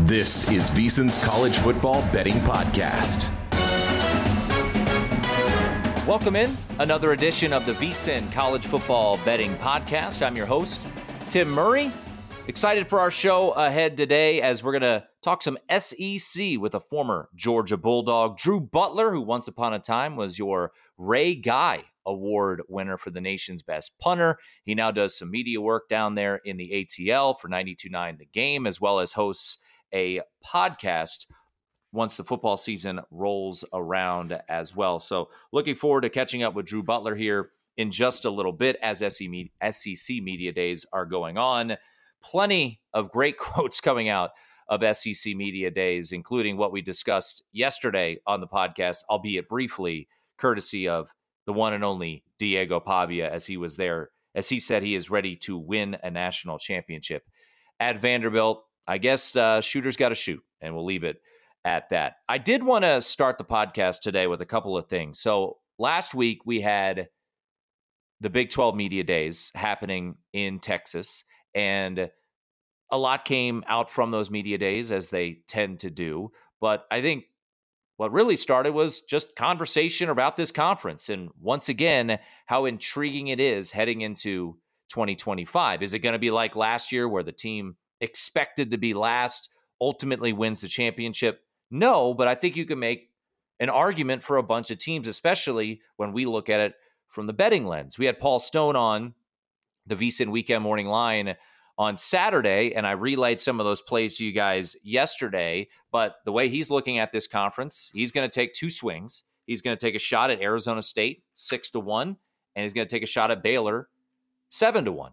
This is VSiN's College Football Betting Podcast. Welcome in another edition of the VSiN College Football Betting Podcast. I'm your host, Tim Murray. Excited for our show ahead today as we're going to talk some SEC with a former Georgia Bulldog, Drew Butler, who once upon a time was your Ray Guy Award winner for the nation's best punter. He now does some media work down there in the ATL for 92.9 The Game, as well as hosts a podcast once the football season rolls around as well. So looking forward to catching up with Drew Butler here in just a little bit as SEC Media Days are going on. Plenty of great quotes coming out of SEC Media Days, including what we discussed yesterday on the podcast, albeit briefly, courtesy of the one and only Diego Pavia, as he was there, as he said he is ready to win a national championship at Vanderbilt. I guess shooters got to shoot, and we'll leave it at that. I did want to start the podcast today with a couple of things. So last week we had the Big 12 Media Days happening in Texas, and a lot came out from those media days, as they tend to do. But I think what really started was just conversation about this conference, and once again, how intriguing it is heading into 2025. Is it going to be like last year where the team expected to be last ultimately wins the championship? No, but I think you can make an argument for a bunch of teams, especially when we look at it from the betting lens. We had Paul Stone on the VSiN Weekend Morning Line on Saturday, and I relayed some of those plays to you guys yesterday. But the way he's looking at this conference, he's going to take two swings. He's going to take a shot at Arizona State 6-1, and he's going to take a shot at Baylor 7-1.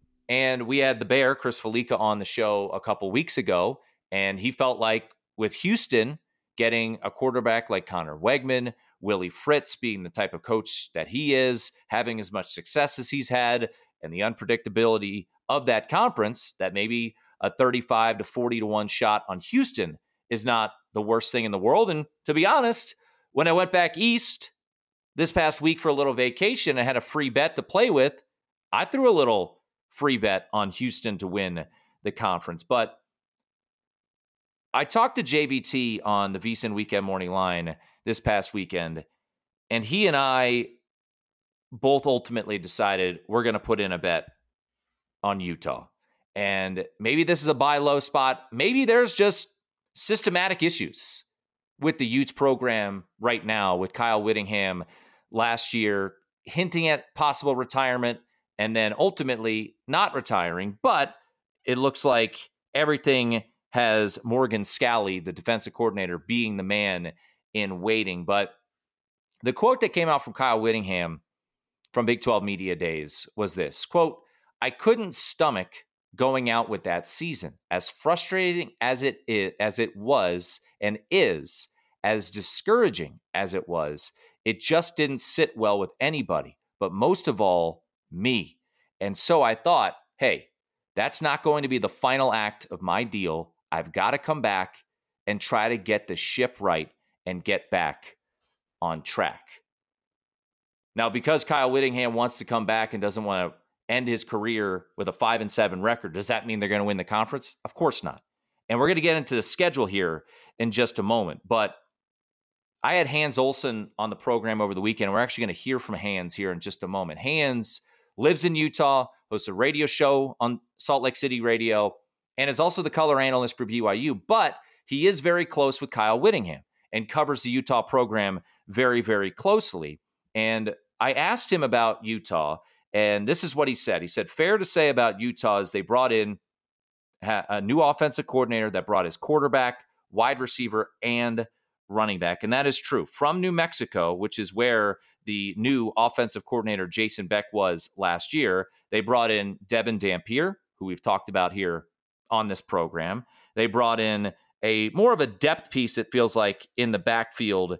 And we had the Bear, Chris Felica, on the show a couple weeks ago, and he felt like with Houston getting a quarterback like Connor Wegman, Willie Fritz being the type of coach that he is, having as much success as he's had, and the unpredictability of that conference, that maybe a 35 to 40-1 shot on Houston is not the worst thing in the world. And to be honest, when I went back east this past week for a little vacation, I had a free bet to play with. I threw a little free bet on Houston to win the conference. But I talked to JVT on the VSiN Weekend Morning Line this past weekend, and he and I both ultimately decided we're going to put in a bet on Utah. And maybe this is a buy low spot. Maybe there's just systematic issues with the Utes program right now, with Kyle Whittingham last year hinting at possible retirement and then ultimately not retiring. But it looks like everything has Morgan Scalley, the defensive coordinator, being the man in waiting. But the quote that came out from Kyle Whittingham from Big 12 Media Days was this, quote, "I couldn't stomach going out with that season. As frustrating as it was and is, as discouraging as it was, it just didn't sit well with anybody, but most of all, me. And so I thought, hey, that's not going to be the final act of my deal. I've got to come back and try to get the ship right and get back on track." Now, because Kyle Whittingham wants to come back and doesn't want to end his career with a 5-7 record, does that mean they're going to win the conference? Of course not. And we're going to get into the schedule here in just a moment. But I had Hans Olsen on the program over the weekend. We're actually going to hear from Hans here in just a moment. Hans lives in Utah, hosts a radio show on Salt Lake City Radio, and is also the color analyst for BYU. But he is very close with Kyle Whittingham and covers the Utah program very, very closely. And I asked him about Utah, and this is what he said. He said, fair to say about Utah is they brought in a new offensive coordinator that brought his quarterback, wide receiver, and running back. And that is true. From New Mexico, which is where the new offensive coordinator Jason Beck was last year, they brought in Devin Dampier, who we've talked about here on this program. They brought in a more of a depth piece, it feels like, in the backfield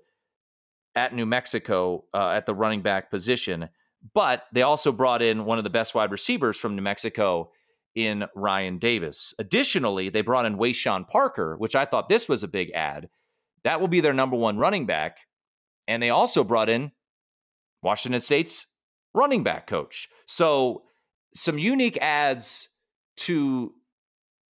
at New Mexico at the running back position. But they also brought in one of the best wide receivers from New Mexico in Ryan Davis. Additionally, they brought in Wayshawn Parker, which I thought this was a big add. That will be their number one running back. And they also brought in Washington State's running back coach. So some unique adds to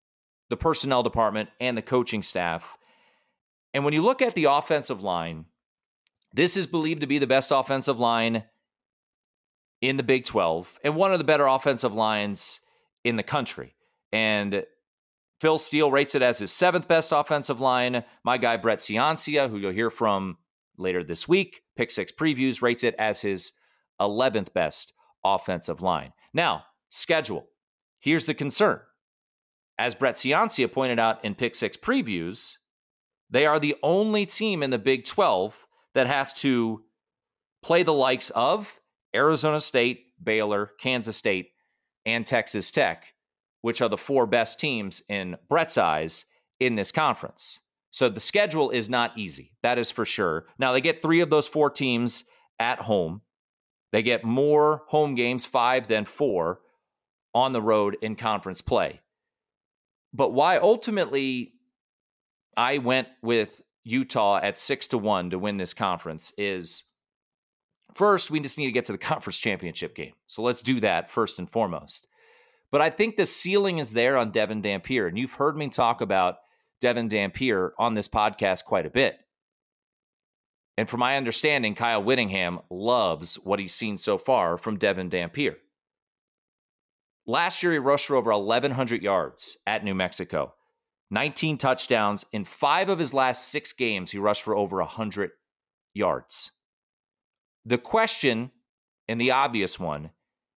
the personnel department and the coaching staff. And when you look at the offensive line, this is believed to be the best offensive line in the Big 12 and one of the better offensive lines in the country. And Phil Steele rates it as his 7th best offensive line. My guy, Brett Ciancia, who you'll hear from later this week, Pick Six Previews, rates it as his 11th best offensive line. Now, schedule. Here's the concern. As Brett Ciancia pointed out in Pick Six Previews, they are the only team in the Big 12 that has to play the likes of Arizona State, Baylor, Kansas State, and Texas Tech, which are the 4 best teams in Brett's eyes in this conference. So the schedule is not easy. That is for sure. Now, they get 3 of those 4 teams at home. They get more home games, 5 than 4, on the road in conference play. But why ultimately I went with Utah at 6-1 to win this conference is, first, we just need to get to the conference championship game. So let's do that first and foremost. But I think the ceiling is there on Devin Dampier. And you've heard me talk about Devin Dampier on this podcast quite a bit. And from my understanding, Kyle Whittingham loves what he's seen so far from Devin Dampier. Last year, he rushed for over 1,100 yards at New Mexico. 19 touchdowns. In 5 of his last 6 games, he rushed for over 100 yards. The question, and the obvious one,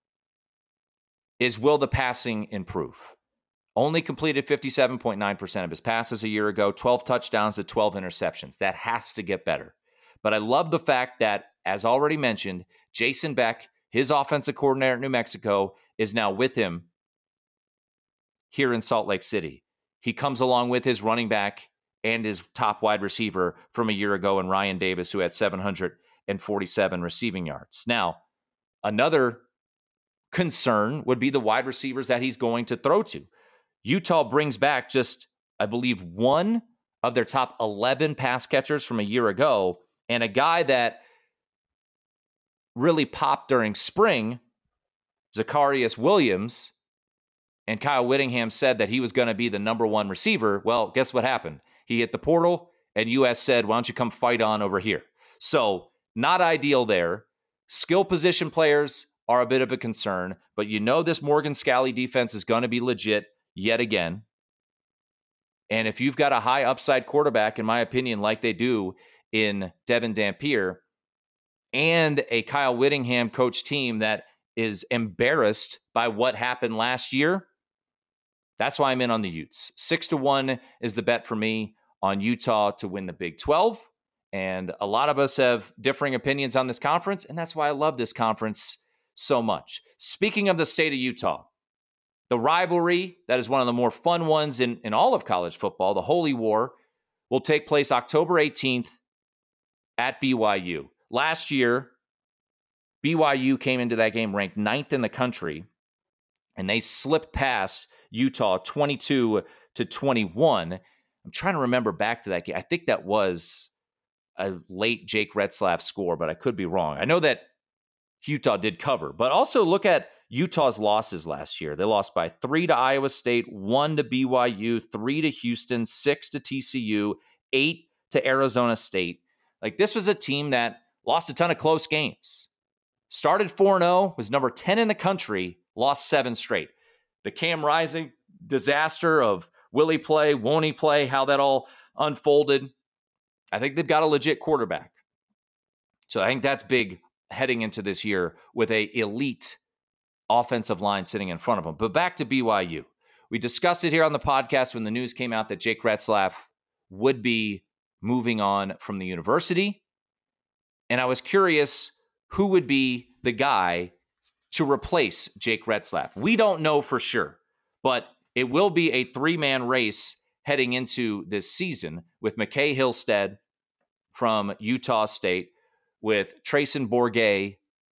is will the passing improve? Only completed 57.9% of his passes a year ago, 12 touchdowns to 12 interceptions. That has to get better. But I love the fact that, as already mentioned, Jason Beck, his offensive coordinator at New Mexico, is now with him here in Salt Lake City. He comes along with his running back and his top wide receiver from a year ago, and Ryan Davis, who had 747 receiving yards. Now, another concern would be the wide receivers that he's going to throw to. Utah brings back just, I believe, 1 of their top 11 pass catchers from a year ago, and a guy that really popped during spring, Zacharias Williams, and Kyle Whittingham said that he was going to be the number 1 receiver. Well, guess what happened? He hit the portal, and US said, why don't you come fight on over here? So, not ideal there. Skill position players are a bit of a concern, but you know this Morgan Scalley defense is going to be legit yet again. And if you've got a high upside quarterback, in my opinion, like they do in Devin Dampier, and a Kyle Whittingham coach team that is embarrassed by what happened last year, that's why I'm in on the Utes. 6-1 is the bet for me on Utah to win the Big 12. And a lot of us have differing opinions on this conference, and that's why I love this conference so much. Speaking of the state of Utah, the rivalry that is one of the more fun ones in all of college football, the Holy War, will take place October 18th at BYU. Last year, BYU came into that game ranked 9th in the country, and they slipped past Utah 22-21. I'm trying to remember back to that game. I think that was a late Jake Retzlaff score, but I could be wrong. I know that Utah did cover, but also look at Utah's losses last year. They lost by 3 to Iowa State, 1 to BYU, 3 to Houston, 6 to TCU, 8 to Arizona State. Like, this was a team that lost a ton of close games. Started 4-0, was number 10 in the country, lost 7 straight. The Cam Rising disaster of will he play, won't he play, how that all unfolded. I think they've got a legit quarterback. So I think that's big heading into this year with a elite offensive line sitting in front of them. But back to BYU. We discussed it here on the podcast when the news came out that Jake Retzlaff would be moving on from the university. And I was curious who would be the guy to replace Jake Retzlaff. We don't know for sure, but it will be a 3-man race heading into this season with McKay Hillstead from Utah State, with Trayson Bourget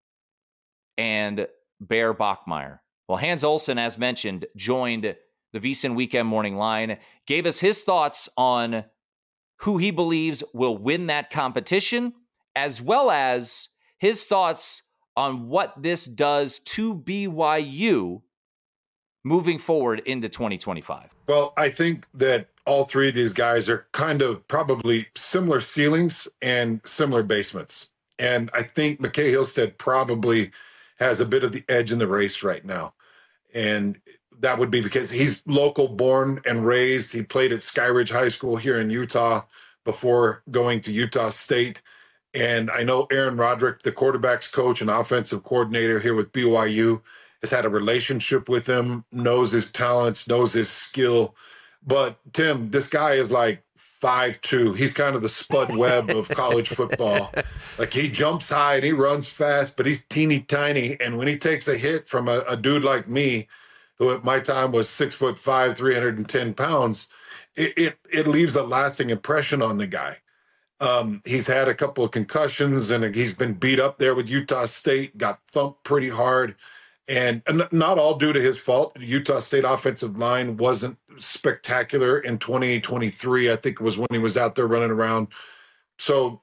and Bear Bachmeier. Well, Hans Olsen, as mentioned, joined the VSiN Weekend Morning Line, gave us his thoughts on who he believes will win that competition, as well as his thoughts on what this does to BYU moving forward into 2025? Well, I think that all three of these guys are kind of probably similar ceilings and similar basements. And I think McKay Hillstead probably has a bit of the edge in the race right now. And that would be because he's local born and raised. He played at Skyridge High School here in Utah before going to Utah State. And I know Aaron Roderick, the quarterback's coach and offensive coordinator here with BYU, has had a relationship with him, knows his talents, knows his skill. But Tim, this guy is like 5'2". He's kind of the Spud Webb of college football. Like, he jumps high and he runs fast, but he's teeny tiny. And when he takes a hit from a dude like me, who at my time was 6'5", 310 pounds, it leaves a lasting impression on the guy. He's had a couple of concussions and he's been beat up there with Utah State, got thumped pretty hard. And not all due to his fault. The Utah State offensive line wasn't spectacular in 2023. I think it was when he was out there running around. So,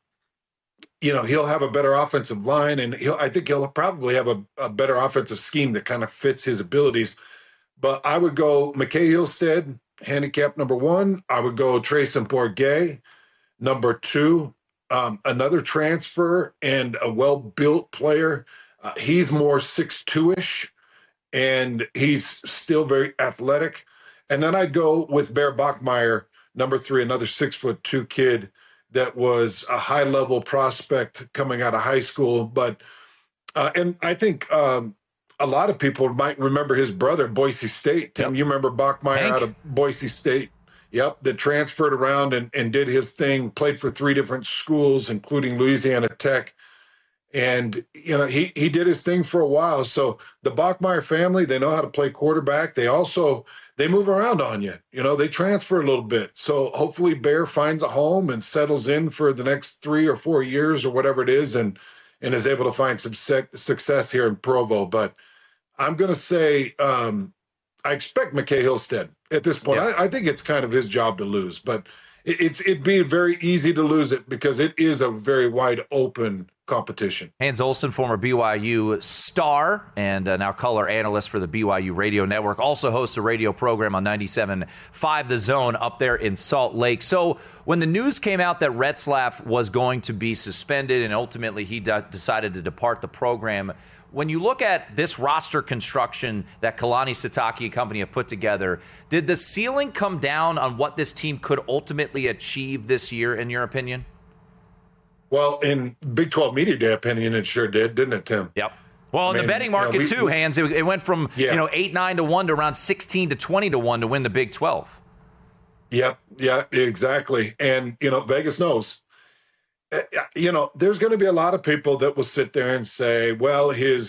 he'll have a better offensive line, and I think he'll probably have a better offensive scheme that kind of fits his abilities. But I would go McKay Hillstead, handicap number 1. I would go Trayson Bourguet, number 2. Another transfer and a well-built player. He's more 6'2"-ish, and he's still very athletic. And then I'd go with Bear Bachmeier, number 3, another 6'2" kid that was a high-level prospect coming out of high school. But and I think a lot of people might remember his brother, Boise State. Tim, you remember Bachmeier out of Boise State? Yep, that transferred around and did his thing, played for 3 different schools, including Louisiana Tech. And, he did his thing for a while. So the Bachmeier family, they know how to play quarterback. They move around on you. They transfer a little bit. So hopefully Bear finds a home and settles in for the next 3 or 4 years or whatever it is and is able to find some success here in Provo. But I'm going to say I expect McKay Hillstead at this point. Yeah. I think it's kind of his job to lose. But it'd be very easy to lose it because it is a very wide open competition. Hans Olsen, former BYU star and now color analyst for the BYU radio network, also hosts a radio program on 97.5 The Zone up there in Salt Lake. So when the news came out that Retzlaff was going to be suspended and ultimately he decided to depart the program, when you look at this roster construction that Kalani Sitake and company have put together, did the ceiling come down on what this team could ultimately achieve this year, in your opinion? Well, in Big 12 Media Day opinion, it sure did, didn't it, Tim? Yep. Well, in the betting market too, Hans, it went from 8-9 to 1 to around 16 to 20 to 1 to win the Big 12. Yep. Yeah, exactly. And Vegas knows. There's going to be a lot of people that will sit there and say, well, his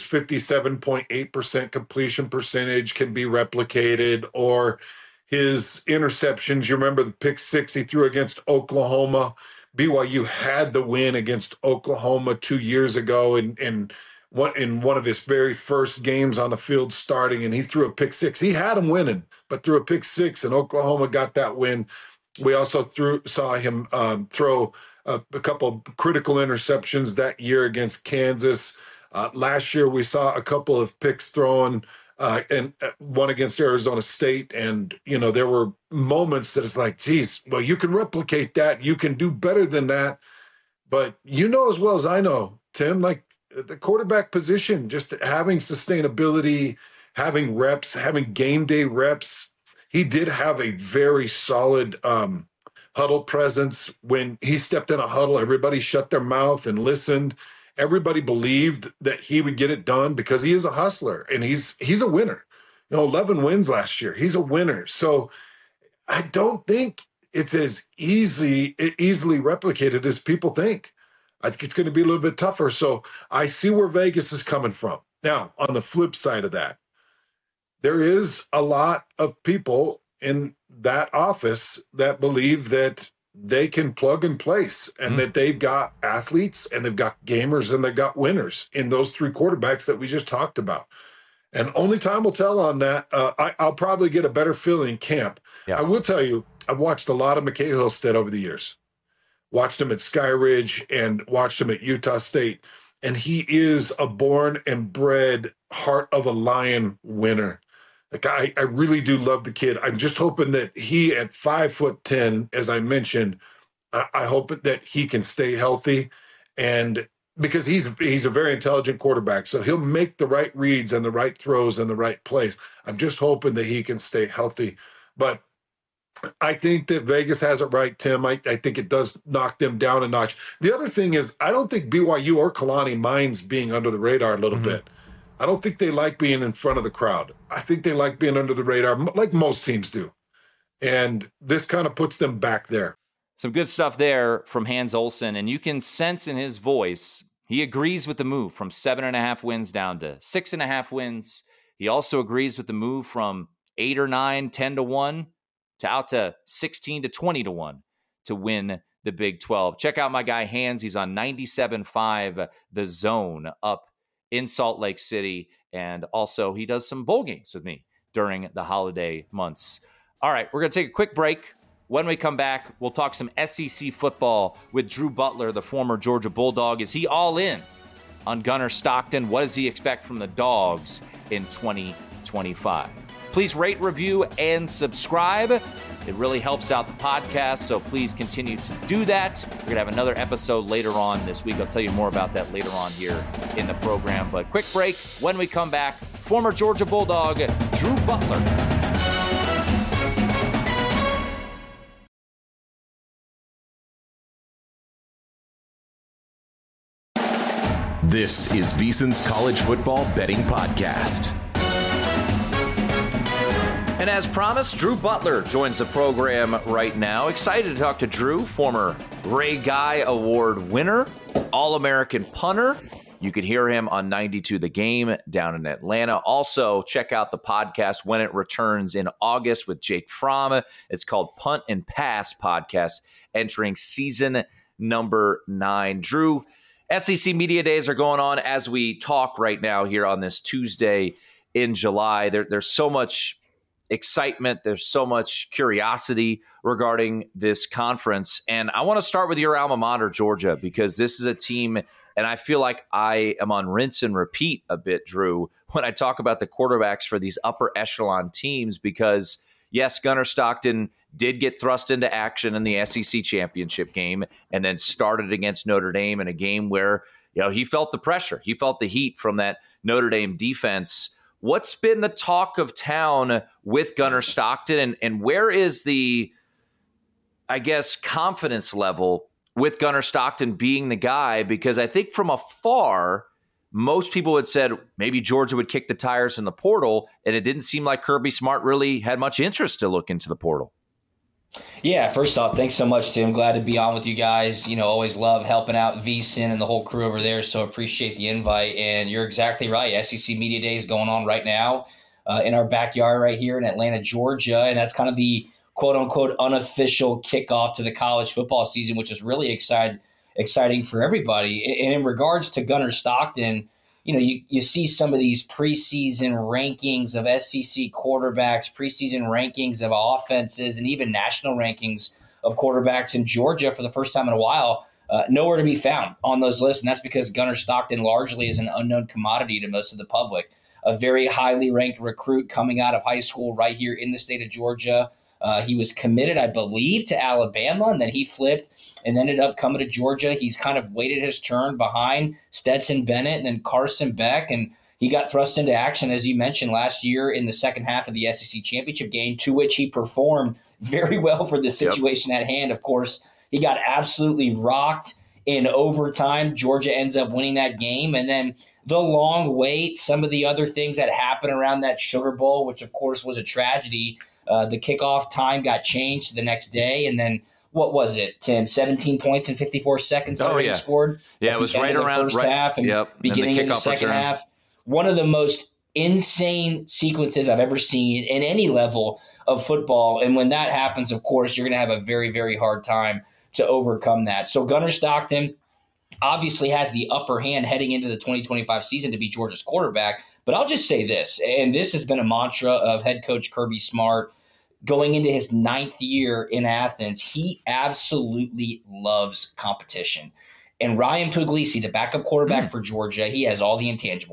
57.8% completion percentage can be replicated, or his interceptions. You remember the pick 6 he threw against Oklahoma. BYU had the win against Oklahoma 2 years ago in one of his very first games on the field starting, and he threw a pick 6. He had him winning, but threw a pick 6, and Oklahoma got that win. We also saw him throw a couple of critical interceptions that year against Kansas. Last year, we saw a couple of picks thrown, and one against Arizona State. And, there were moments that it's like, geez, well, you can replicate that. You can do better than that. But as well as I know, Tim, like the quarterback position, just having sustainability, having reps, having game day reps. He did have a very solid huddle presence. When he stepped in a huddle, everybody shut their mouth and listened. Everybody believed that he would get it done because he is a hustler and he's a winner. 11 wins last year. He's a winner. So I don't think it's as easily replicated as people think. I think it's going to be a little bit tougher. So I see where Vegas is coming from. Now, on the flip side of that, there is a lot of people in that office that believe that they can plug and place and that they've got athletes and they've got gamers and they've got winners in those 3 quarterbacks that we just talked about. And only time will tell on that. I'll probably get a better feeling in camp. Yeah. I will tell you, I've watched a lot of McKay Hillstead over the years. Watched him at Skyridge and watched him at Utah State. And he is a born and bred heart of a lion winner. Like I really do love the kid. I'm just hoping that he at 5'10", as I mentioned, I hope that he can stay healthy, and because he's a very intelligent quarterback, so he'll make the right reads and the right throws in the right place. I'm just hoping that he can stay healthy. But I think that Vegas has it right, Tim. I think it does knock them down a notch. The other thing is, I don't think BYU or Kalani minds being under the radar a little bit. I don't think they like being in front of the crowd. I think they like being under the radar, like most teams do. And this kind of puts them back there. Some good stuff there from Hans Olsen, and you can sense in his voice, he agrees with the move from 7.5 wins down to 6.5 wins. He also agrees with the move from 8 or 9, 10-1 to out to 16 to 20-1 to win the Big 12. Check out my guy Hans. He's on 97.5 The Zone up in Salt Lake City, and also he does some bowl games with me during the holiday months. All right, we're going to take a quick break. When we come back, we'll talk some SEC football with Drew Butler, the former Georgia Bulldog. Is he all in on Gunnar Stockton? What does he expect from the Dogs in 2025? Please rate, review, and subscribe. It really helps out the podcast, so please continue to do that. We're going to have another episode later on this week. I'll tell you more about that later on here in the program. But quick break. When we come back, former Georgia Bulldog, Drew Butler. This is VSiN's College Football Betting Podcast. And as promised, Drew Butler joins the program right now. Excited to talk to Drew, former Ray Guy Award winner, All-American punter. You can hear him on 92 The Game down in Atlanta. Also, check out the podcast when it returns in August with Jake Fromm. It's called Punt and Pass Podcast, entering season number 9. Drew, SEC Media Days are going on as we talk right now here on this Tuesday in July. There's so much excitement. There's so much curiosity regarding this conference. And I want to start with your alma mater, Georgia, because this is a team, and I feel like I am on rinse and repeat a bit, Drew, when I talk about the quarterbacks for these upper echelon teams, because yes, Gunnar Stockton did get thrust into action in the SEC championship game and then started against Notre Dame in a game where, he felt the pressure. He felt the heat from that Notre Dame defense. What's been the talk of town with Gunnar Stockton, and where is the, confidence level with Gunnar Stockton being the guy? Because I think from afar, most people had said maybe Georgia would kick the tires in the portal, and it didn't seem like Kirby Smart really had much interest to look into the portal. Yeah, first off, thanks so much, Tim. Glad to be on with you guys. Always love helping out VSiN and the whole crew over there, so appreciate the invite. And you're exactly right. SEC Media Day is going on right now in our backyard right here in Atlanta, Georgia, and that's kind of the quote-unquote unofficial kickoff to the college football season, which is really exciting for everybody. And in regards to Gunnar Stockton, you see some of these preseason rankings of SEC quarterbacks, preseason rankings of offenses, and even national rankings of quarterbacks in Georgia for the first time in a while. Nowhere to be found on those lists, and that's because Gunnar Stockton largely is an unknown commodity to most of the public. A very highly ranked recruit coming out of high school right here in the state of Georgia. He was committed, I believe, to Alabama, and then he flipped and ended up coming to Georgia. He's kind of waited his turn behind Stetson Bennett and then Carson Beck, and he got thrust into action, as you mentioned, last year in the second half of the SEC championship game, to which he performed very well for the situation at hand. Of course, he got absolutely rocked in overtime. Georgia ends up winning that game, and then the long wait, some of the other things that happened around that Sugar Bowl, which of course was a tragedy. The kickoff time got changed to the next day, and then what was it, Tim? 17 points in 54 seconds already scored. Yeah, it was right around the first half and beginning of the second half. One of the most insane sequences I've ever seen in any level of football. And when that happens, of course, you're going to have a very, very hard time to overcome that. So Gunnar Stockton obviously has the upper hand heading into the 2025 season to be Georgia's quarterback. But I'll just say this, and this has been a mantra of head coach Kirby Smart going into his 9th year in Athens. He absolutely loves competition. And Ryan Puglisi, the backup quarterback for Georgia, he has all the intangibles.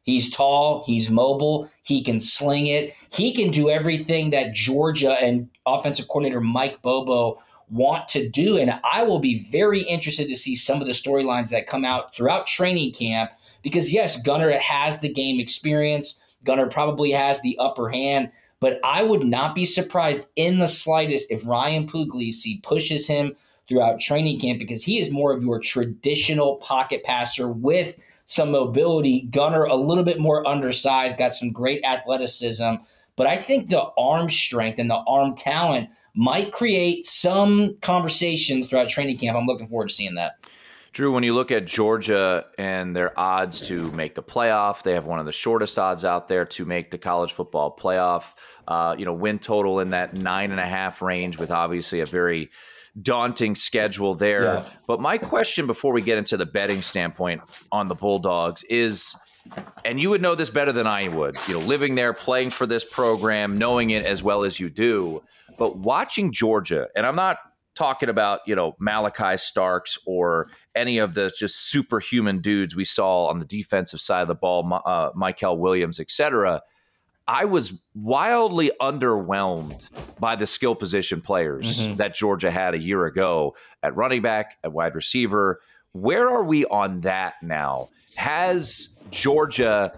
He's tall, he's mobile, he can sling it. He can do everything that Georgia and offensive coordinator Mike Bobo want to do. And I will be very interested to see some of the storylines that come out throughout training camp because, yes, Gunnar has the game experience. Gunnar probably has the upper hand. But I would not be surprised in the slightest if Ryan Puglisi pushes him throughout training camp because he is more of your traditional pocket passer with some mobility. Gunnar, a little bit more undersized, got some great athleticism. But I think the arm strength and the arm talent might create some conversations throughout training camp. I'm looking forward to seeing that. Drew, when you look at Georgia and their odds to make the playoff, they have one of the shortest odds out there to make the college football playoff. Win total in that 9.5 range with obviously a very daunting schedule there. Yeah. But my question before we get into the betting standpoint on the Bulldogs is, and you would know this better than I would, living there, playing for this program, knowing it as well as you do, but watching Georgia, and I'm not talking about, Malachi Starks or any of the just superhuman dudes we saw on the defensive side of the ball, Mykel Williams, et cetera. I was wildly underwhelmed by the skill position players that Georgia had a year ago at running back, at wide receiver. Where are we on that now? Has Georgia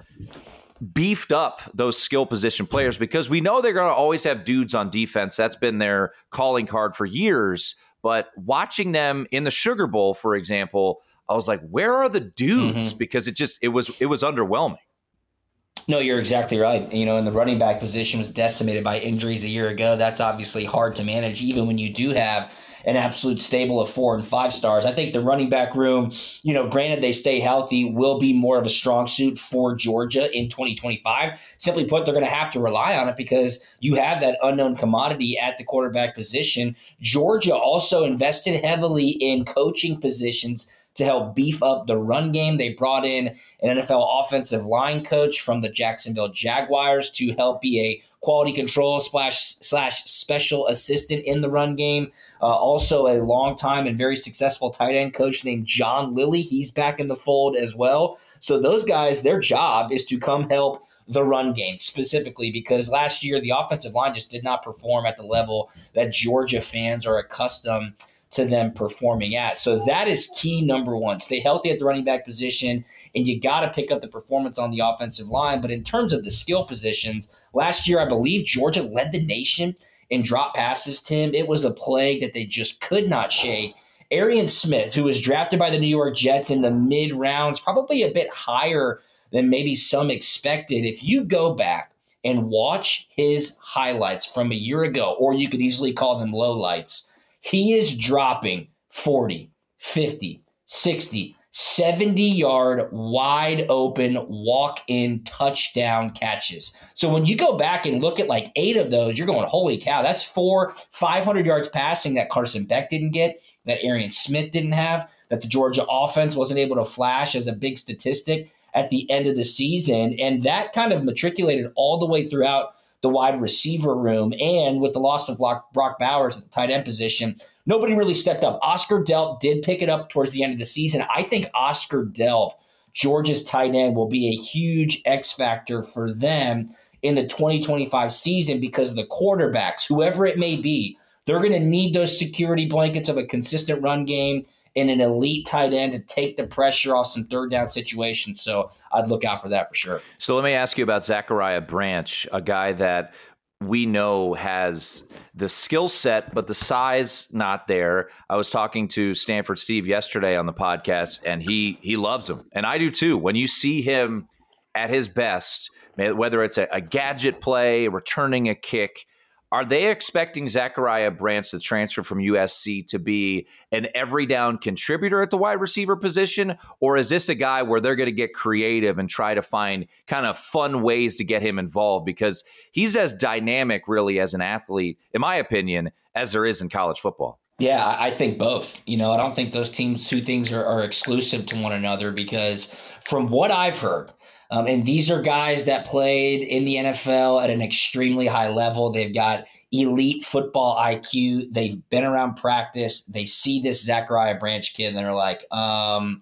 beefed up those skill position players? Because we know they're going to always have dudes on defense. That's been their calling card for years. But watching them in the Sugar Bowl, for example, I was like, where are the dudes? Because it was underwhelming. No, you're exactly right. And the running back position was decimated by injuries a year ago. That's obviously hard to manage, even when you do have an absolute stable of 4 and 5 stars. I think the running back room, granted they stay healthy, will be more of a strong suit for Georgia in 2025. Simply put, they're going to have to rely on it because you have that unknown commodity at the quarterback position. Georgia also invested heavily in coaching positions to help beef up the run game. They brought in an NFL offensive line coach from the Jacksonville Jaguars to help be a quality control slash special assistant in the run game. Also a longtime and very successful tight end coach named John Lilly. He's back in the fold as well. So those guys, their job is to come help the run game specifically because last year the offensive line just did not perform at the level that Georgia fans are accustomed to them performing at. So that is key number one. Stay healthy at the running back position, and you got to pick up the performance on the offensive line. But in terms of the skill positions, last year I believe Georgia led the nation in drop passes, Tim. It was a plague that they just could not shake. Arian Smith, who was drafted by the New York Jets in the mid-rounds, probably a bit higher than maybe some expected. If you go back and watch his highlights from a year ago, or you could easily call them lowlights, he is dropping 40, 50, 60, 70-yard, wide open, walk-in touchdown catches. So when you go back and look at like 8 of those, you're going, holy cow, that's 500 yards passing that Carson Beck didn't get, that Arian Smith didn't have, that the Georgia offense wasn't able to flash as a big statistic at the end of the season. And that kind of matriculated all the way throughout the wide receiver room. And with the loss of Brock Bowers at the tight end position, nobody really stepped up. Oscar Delp did pick it up towards the end of the season. I think Oscar Delp, Georgia's tight end, will be a huge X factor for them in the 2025 season because the quarterbacks, whoever it may be, they're going to need those security blankets of a consistent run game and an elite tight end to take the pressure off some third down situations. So I'd look out for that for sure. So let me ask you about Zachariah Branch, a guy that we know has the skill set, but the size not there. I was talking to Stanford Steve yesterday on the podcast, and he loves him. And I do too. When you see him at his best, whether it's a gadget play, returning a kick, are they expecting Zachariah Branch, the transfer from USC, to be an every down contributor at the wide receiver position? Or is this a guy where they're going to get creative and try to find kind of fun ways to get him involved? Because he's as dynamic, really, as an athlete, in my opinion, as there is in college football. Yeah, I think both. I don't think those two things are exclusive to one another because from what I've heard, and these are guys that played in the NFL at an extremely high level. They've got elite football IQ. They've been around practice. They see this Zachariah Branch kid and they're like,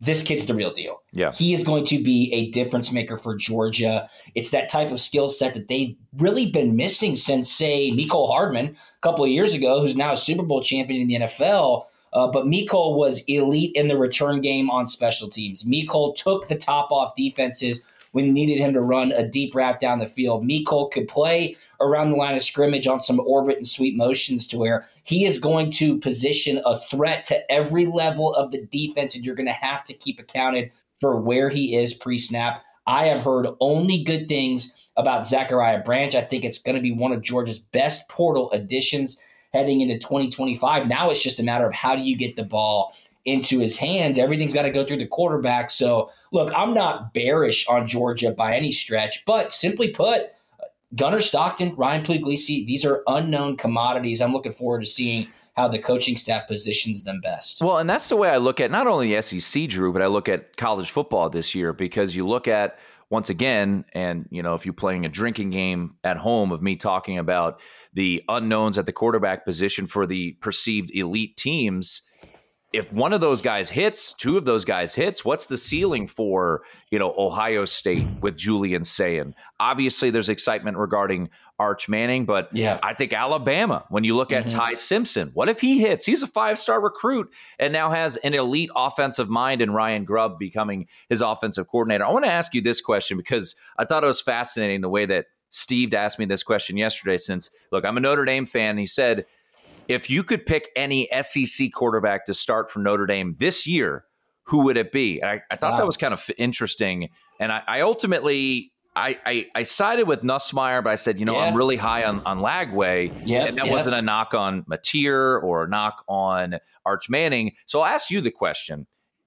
this kid's the real deal. Yeah. He is going to be a difference maker for Georgia. It's that type of skill set that they've really been missing since, say, Mecole Hardman a couple of years ago, who's now a Super Bowl champion in the NFL. But Mecole was elite in the return game on special teams. Mecole took the top off defenses when you needed him to run a deep route down the field. Mecole could play around the line of scrimmage on some orbit and sweep motions to where he is going to position a threat to every level of the defense, and you're going to have to keep accounted for where he is pre-snap. I have heard only good things about Zachariah Branch. I think it's going to be one of Georgia's best portal additions heading into 2025. Now it's just a matter of how do you get the ball into his hands. Everything's got to go through the quarterback. So, look, I'm not bearish on Georgia by any stretch, but simply put, Gunnar Stockton, Ryan Puglisi, these are unknown commodities. I'm looking forward to seeing how the coaching staff positions them best. Well, and that's the way I look at not only the SEC, Drew, but I look at college football this year, because you look at, once again, and if you're playing a drinking game at home of me talking about the unknowns at the quarterback position for the perceived elite teams, if one of those guys hits, two of those guys hits, what's the ceiling for, Ohio State with Julian Sayin? Obviously, there's excitement regarding Arch Manning, but yeah. I think Alabama, when you look at Ty Simpson, what if he hits? He's a 5-star recruit and now has an elite offensive mind in Ryan Grubb becoming his offensive coordinator. I want to ask you this question because I thought it was fascinating the way that Steve asked me this question yesterday, since, look, I'm a Notre Dame fan. And he said, if you could pick any SEC quarterback to start for Notre Dame this year, who would it be? I thought that was kind of interesting. And I ultimately, I sided with Nussmeier, but I said, I'm really high on Lagway. And that wasn't a knock on Mateer or a knock on Arch Manning. So I'll ask you the question.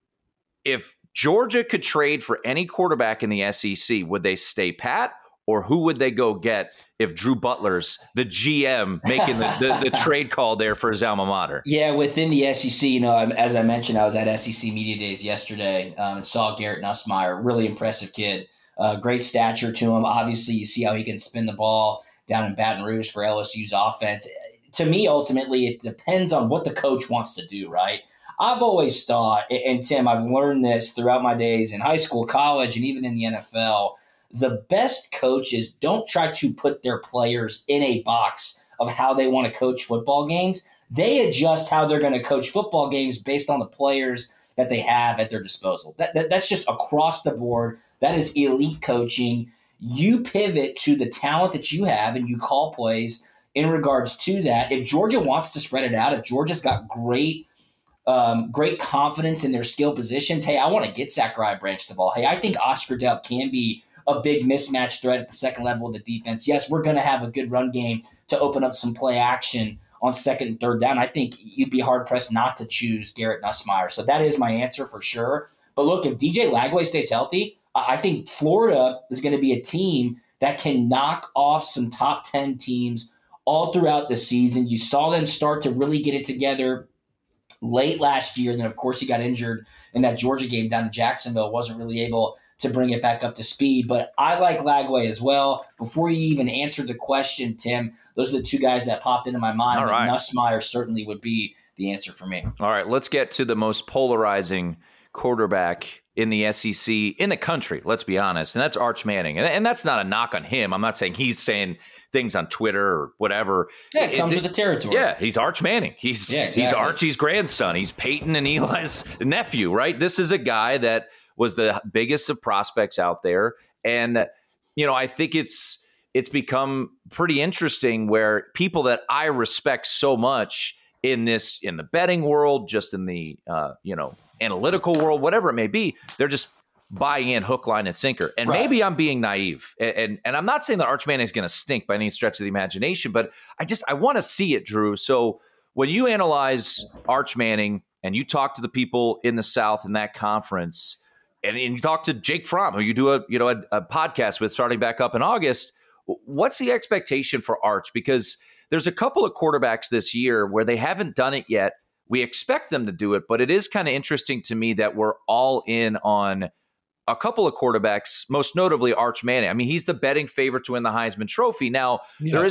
If Georgia could trade for any quarterback in the SEC, would they stay pat? Or who would they go get if Drew Butler's the GM making the trade call there for his alma mater? Yeah, within the SEC, as I mentioned, I was at SEC Media Days yesterday and saw Garrett Nussmeier, really impressive kid, great stature to him. Obviously, you see how he can spin the ball down in Baton Rouge for LSU's offense. To me, ultimately, it depends on what the coach wants to do, right? I've always thought, and Tim, I've learned this throughout my days in high school, college, and even in the NFL, the best coaches don't try to put their players in a box of how they want to coach football games. They adjust how they're going to coach football games based on the players that they have at their disposal. That's just across the board. That is elite coaching. You pivot to the talent that you have and you call plays in regards to that. If Georgia wants to spread it out, if Georgia's got great confidence in their skill positions, hey, I want to get Zachariah Branch the ball. Hey, I think Oscar Delp can be a big mismatch threat at the second level of the defense. Yes, we're going to have a good run game to open up some play action on second and third down. I think you'd be hard-pressed not to choose Garrett Nussmeier. So that is my answer for sure. But look, if DJ Lagway stays healthy, I think Florida is going to be a team that can knock off some top 10 teams all throughout the season. You saw them start to really get it together late last year. And then, of course, he got injured in that Georgia game down in Jacksonville, wasn't really able to bring it back up to speed. But I like Lagway as well. Before you even answered the question, Tim, those are the two guys that popped into my mind. All right. Nussmeier certainly would be the answer for me. All right, let's get to the most polarizing quarterback in the SEC, in the country, let's be honest, and that's Arch Manning. And that's not a knock on him. I'm not saying he's saying things on Twitter or whatever. Yeah, it comes with the territory. Yeah, he's Arch Manning. He's Archie's grandson. He's Peyton and Eli's nephew, right? This is a guy that was the biggest of prospects out there. And, I think it's become pretty interesting where people that I respect so much in the betting world, just in the, analytical world, whatever it may be, they're just buying in hook, line, and sinker. And maybe I'm being naive. And I'm not saying that Arch Manning is going to stink by any stretch of the imagination, but I want to see it, Drew. So when you analyze Arch Manning and you talk to the people in the South in that conference, and you talk to Jake Fromm, who you do a podcast with starting back up in August, what's the expectation for Arch? Because there's a couple of quarterbacks this year where they haven't done it yet. We expect them to do it, but it is kind of interesting to me that we're all in on a couple of quarterbacks, most notably Arch Manning. I mean, he's the betting favorite to win the Heisman Trophy. Now, there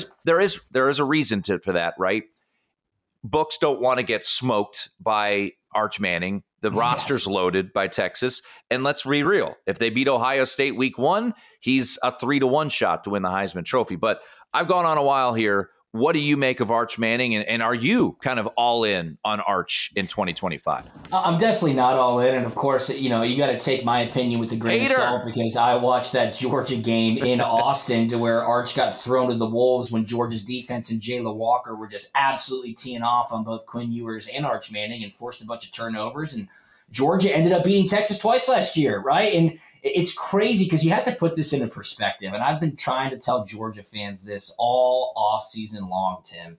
is a reason for that, right? Books don't want to get smoked by Arch Manning. The roster's loaded by Texas. And let's be real. If they beat Ohio State week 1, he's a 3-1 shot to win the Heisman Trophy. But I've gone on a while here. What do you make of Arch Manning? And are you kind of all in on Arch in 2025? I'm definitely not all in. And of course, you got to take my opinion with a grain of salt, because I watched that Georgia game in Austin to where Arch got thrown to the wolves when Georgia's defense and Jayla Walker were just absolutely teeing off on both Quinn Ewers and Arch Manning and forced a bunch of turnovers. And Georgia ended up beating Texas twice last year, right? And it's crazy because you have to put this into perspective. And I've been trying to tell Georgia fans this all offseason long, Tim.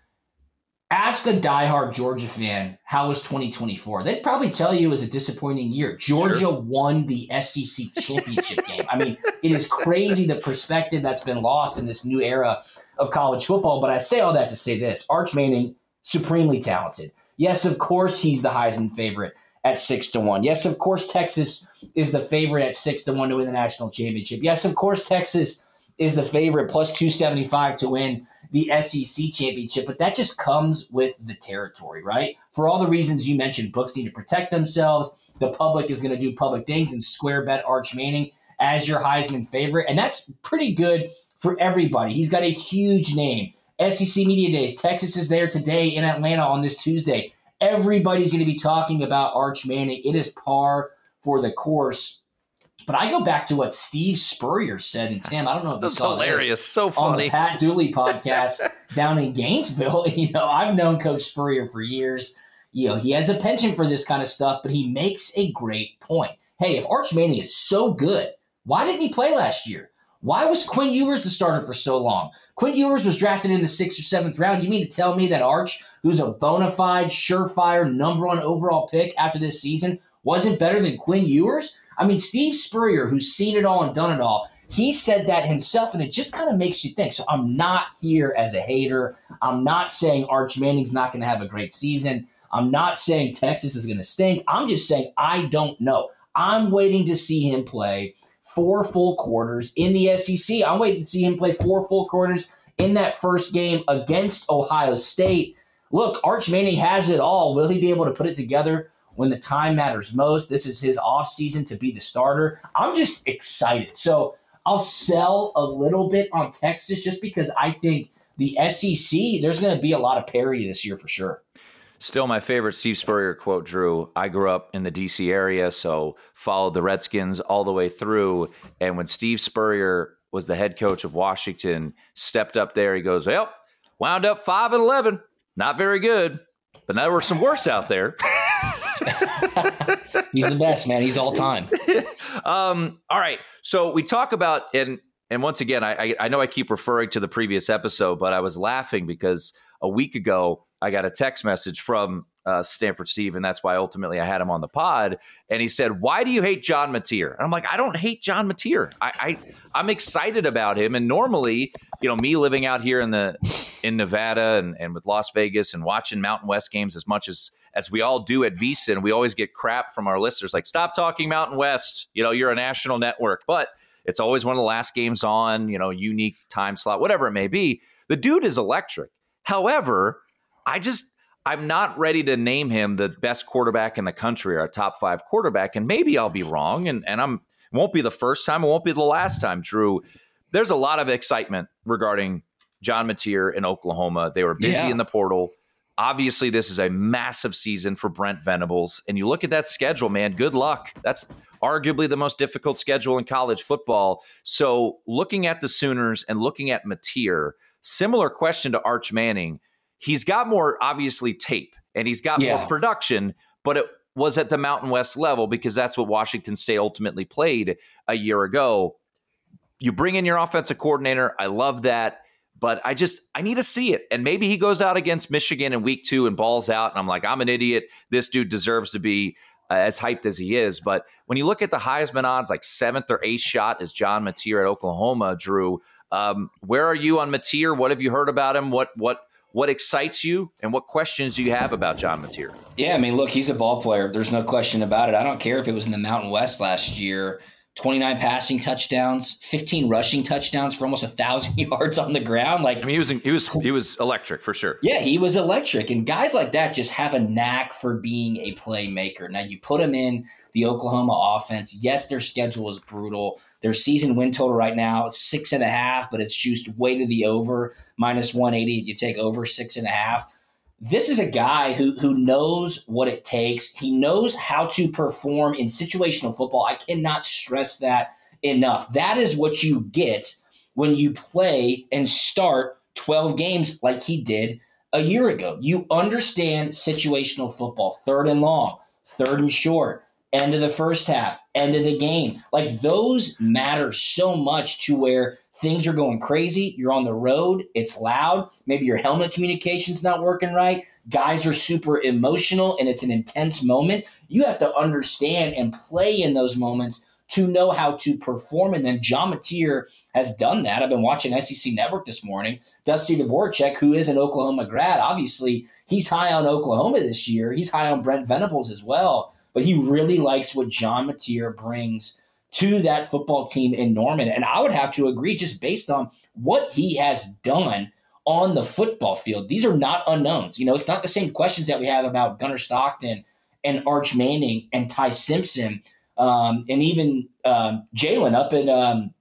Ask a diehard Georgia fan, how was 2024? They'd probably tell you it was a disappointing year. Georgia won the SEC championship game. I mean, it is crazy the perspective that's been lost in this new era of college football. But I say all that to say this. Arch Manning, supremely talented. Yes, of course, he's the Heisman favorite at 6-1. Yes, of course, Texas is the favorite at 6-1 to win the national championship. Yes, of course, Texas is the favorite plus 275 to win the SEC championship. But that just comes with the territory, right? For all the reasons you mentioned, books need to protect themselves. The public is going to do public things and square bet Arch Manning as your Heisman favorite. And that's pretty good for everybody. He's got a huge name. SEC Media Days. Texas is there today in Atlanta on this Tuesday. Everybody's going to be talking about Arch Manning. It is par for the course. But I go back to what Steve Spurrier said, and Tim, I don't know if you saw hilarious, this so funny. On the Pat Dooley podcast down in Gainesville. I've known Coach Spurrier for years. He has a penchant for this kind of stuff, but he makes a great point. Hey, if Arch Manning is so good, why didn't he play last year? Why was Quinn Ewers the starter for so long? Quinn Ewers was drafted in the 6th or 7th round. You mean to tell me that Arch, who's a bona fide, surefire, number 1 overall pick after this season, wasn't better than Quinn Ewers? I mean, Steve Spurrier, who's seen it all and done it all, he said that himself, and it just kind of makes you think. So I'm not here as a hater. I'm not saying Arch Manning's not going to have a great season. I'm not saying Texas is going to stink. I'm just saying I don't know. I'm waiting to see him play 4 full quarters in the SEC. I'm waiting to see him play 4 full quarters in that first game against Ohio State. Look, Arch Manning has it all. Will he be able to put it together when the time matters most? This is his offseason to be the starter. I'm just excited. So I'll sell a little bit on Texas just because I think the SEC, there's going to be a lot of parity this year for sure. Still my favorite Steve Spurrier quote, Drew. I grew up in the D.C. area, so followed the Redskins all the way through. And when Steve Spurrier was the head coach of Washington, stepped up there, he goes, well, wound up 5-11. Not very good, but there were some worse out there. He's the best, man. He's all time. All right. So we talk about, and once again, I know I keep referring to the previous episode, but I was laughing because a week ago, I got a text message from Stanford Steve, and that's why ultimately I had him on the pod. And he said, why do you hate John Mateer? And I'm like, I don't hate John Mateer. I'm excited about him. And normally, me living out here in Nevada and with Las Vegas and watching Mountain West games as much as we all do at VSiN, we always get crap from our listeners like, stop talking Mountain West. You're a national network. But it's always one of the last games on, unique time slot, whatever it may be. The dude is electric. However, I'm not ready to name him the best quarterback in the country or a top 5 quarterback. And maybe I'll be wrong. And it won't be the first time. It won't be the last time, Drew. There's a lot of excitement regarding John Mateer in Oklahoma. They were busy in the portal. Obviously, this is a massive season for Brent Venables. And you look at that schedule, man, good luck. That's arguably the most difficult schedule in college football. So looking at the Sooners and looking at Mateer, similar question to Arch Manning. He's got more, obviously, tape, and he's got more production, but it was at the Mountain West level because that's what Washington State ultimately played a year ago. You bring in your offensive coordinator. I love that, but I need to see it. And maybe he goes out against Michigan in week 2 and balls out, and I'm like, I'm an idiot. This dude deserves to be as hyped as he is. But when you look at the Heisman odds, like 7th or 8th shot is John Mateer at Oklahoma, Drew. Where are you on Mateer? What have you heard about him? What excites you, and what questions do you have about John Mateer? Yeah, I mean, look, he's a ball player. There's no question about it. I don't care if it was in the Mountain West last year. 29 passing touchdowns, 15 rushing touchdowns for almost 1,000 yards on the ground. Like, I mean, he was electric for sure. Yeah, he was electric. And guys like that just have a knack for being a playmaker. Now, you put them in the Oklahoma offense. Yes, their schedule is brutal. Their season win total right now is 6.5, but it's juiced way to the over, -180 if you take over 6.5. This is a guy who knows what it takes. He knows how to perform in situational football. I cannot stress that enough. That is what you get when you play and start 12 games like he did a year ago. You understand situational football, 3rd and long, 3rd and short, end of the first half, end of the game. Like, those matter so much to where things are going crazy. You're on the road. It's loud. Maybe your helmet communication's not working right. Guys are super emotional and it's an intense moment. You have to understand and play in those moments to know how to perform. And then John Mateer has done that. I've been watching SEC Network this morning. Dusty Dvorak, who is an Oklahoma grad, obviously he's high on Oklahoma this year. He's high on Brent Venables as well. But he really likes what John Mateer brings to that football team in Norman. And I would have to agree, just based on what he has done on the football field. These are not unknowns. You know, it's not the same questions that we have about Gunnar Stockton and Arch Manning and Ty Simpson and even Jalen up in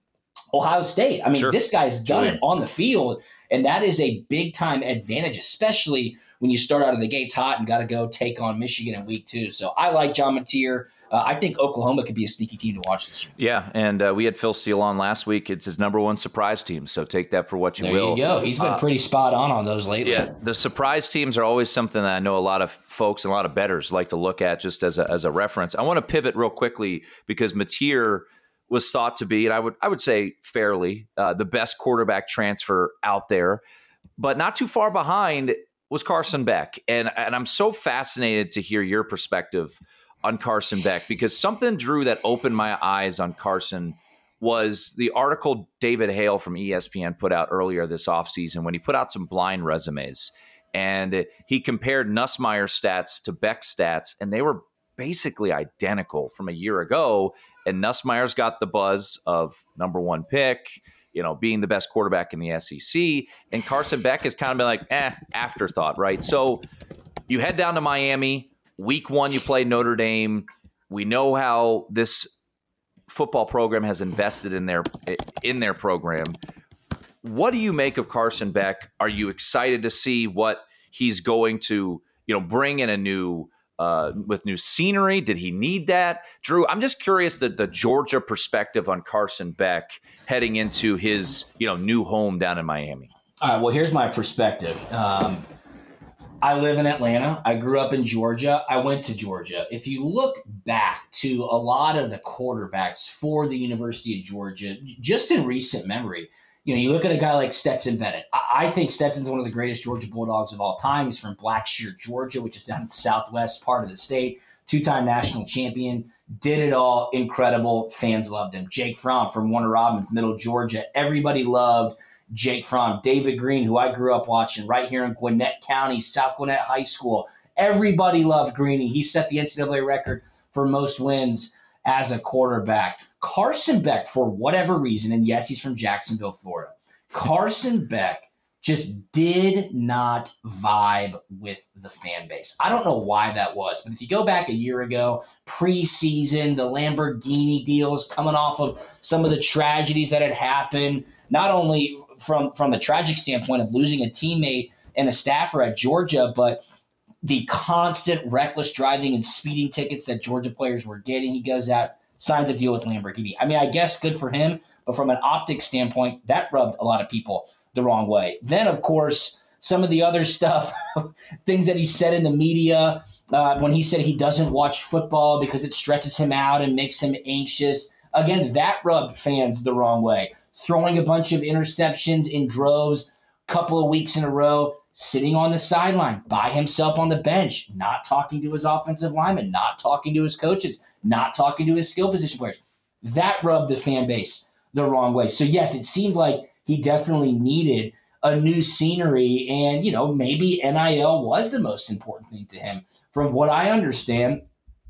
Ohio State. I mean, Sure. This guy's done it on the field, and that is a big-time advantage, especially when you start out of the gates hot and got to go take on Michigan in week 2. So I like John Mateer. I think Oklahoma could be a sneaky team to watch this year. Yeah, and we had Phil Steele on last week. It's his number 1 surprise team, so take that for what you will. There you go. He's been pretty spot on those lately. Yeah, the surprise teams are always something that I know a lot of folks and a lot of bettors like to look at just as a reference. I want to pivot real quickly because Mateer was thought to be, and I would say fairly, the best quarterback transfer out there, but not too far behind was Carson Beck. And I'm so fascinated to hear your perspective on Carson Beck, because something, Drew, that opened my eyes on Carson was the article David Hale from ESPN put out earlier this offseason when he put out some blind resumes. And he compared Nussmeier's stats to Beck's stats, and they were basically identical from a year ago. And Nussmeier's got the buzz of number 1 pick, you know, being the best quarterback in the SEC. And Carson Beck has kind of been like, afterthought, right? So you head down to Miami. Week 1, you play Notre Dame. We know how this football program has invested in their program. What do you make of Carson Beck? Are you excited to see what he's going to, bring in a new with new scenery? Did he need that? Drew, I'm just curious the Georgia perspective on Carson Beck heading into his, new home down in Miami. All right, well, here's my perspective. I live in Atlanta. I grew up in Georgia. I went to Georgia. If you look back to a lot of the quarterbacks for the University of Georgia, just in recent memory, you look at a guy like Stetson Bennett. I think Stetson's one of the greatest Georgia Bulldogs of all time. He's from Blackshear, Georgia, which is down in the southwest part of the state. 2-time national champion. Did it all. Incredible. Fans loved him. Jake Fromm from Warner Robins, Middle Georgia. Everybody loved Jake Fromm. David Green, who I grew up watching right here in Gwinnett County, South Gwinnett High School. Everybody loved Greeny. He set the NCAA record for most wins as a quarterback. Carson Beck, for whatever reason, and yes, he's from Jacksonville, Florida, Carson Beck just did not vibe with the fan base. I don't know why that was, but if you go back a year ago, preseason, the Lamborghini deals, coming off of some of the tragedies that had happened, not only from a tragic standpoint of losing a teammate and a staffer at Georgia, but the constant reckless driving and speeding tickets that Georgia players were getting. He goes out, signs a deal with Lamborghini. I mean, I guess good for him, but from an optics standpoint, that rubbed a lot of people the wrong way. Then, of course, some of the other stuff, things that he said in the media, when he said he doesn't watch football because it stresses him out and makes him anxious. Again, that rubbed fans the wrong way. Throwing a bunch of interceptions in droves, couple of weeks in a row, sitting on the sideline by himself on the bench, not talking to his offensive linemen, not talking to his coaches, not talking to his skill position players. That rubbed the fan base the wrong way. So, yes, it seemed like he definitely needed a new scenery, and, maybe NIL was the most important thing to him. From what I understand,